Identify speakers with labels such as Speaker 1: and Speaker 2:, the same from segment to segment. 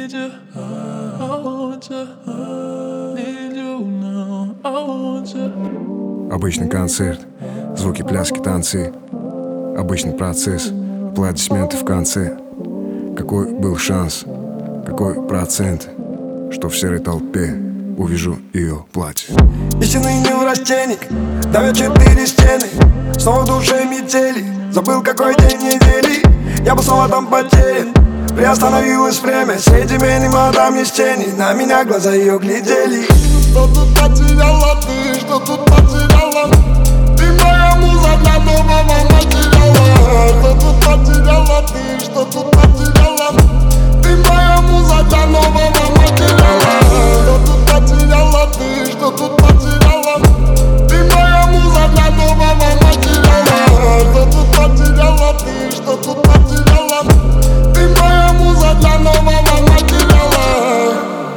Speaker 1: need you, I want you, need you now, I want you.
Speaker 2: Обычный концерт, звуки, пляски, танцы. Обычный процесс, аплодисменты в конце. Какой был шанс, какой процент, что в серой толпе увижу ее платье.
Speaker 3: Истинный неврастенник, давят 4 стены. Снова в душе метели, забыл какой день недели. Я был снова там потерян, приостановилось время. Среди меня мадам есть тени, на меня глаза ее глядели.
Speaker 4: Что тут потеряла ты, что тут потеряла? Ты моя муза для нового материала. Что тут потеряла ты, что тут потеряла? Ты моя муза для нового материала. Что тут потеряла ты, что тут потеряла? Ты моя муза для нового материала. Что тут потеряла ты, что тут потеряла? Ты моя муза для нового материала.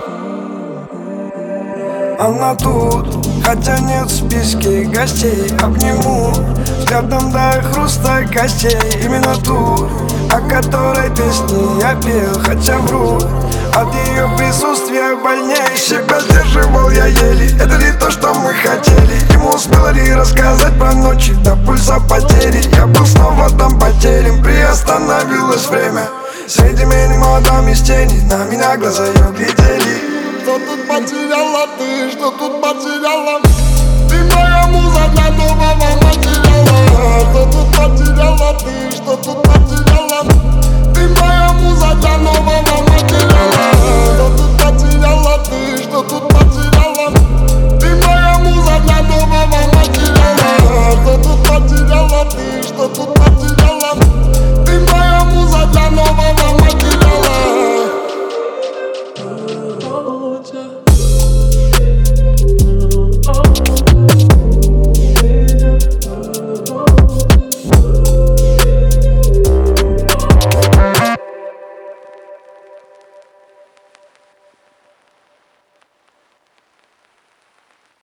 Speaker 3: Она тут, хотя нет в списке гостей. Обниму взглядом до хруста костей. Именно ту, о которой песни я пел, хотя вру. От ее присутствия больнее, себя сдерживал я еле. Это ли то, что мы хотели? Ему успела ли рассказать про ночи до пульса потери? Я был снова там потерян, приостановилось время. Среди меня мадам из тени, на меня глаза ее глядели.
Speaker 4: Что тут потеряла ты, что тут потеряла? Ты моя муза для нового материала. Что тут потеряла ты, что тут потеряла? Ты моя муза для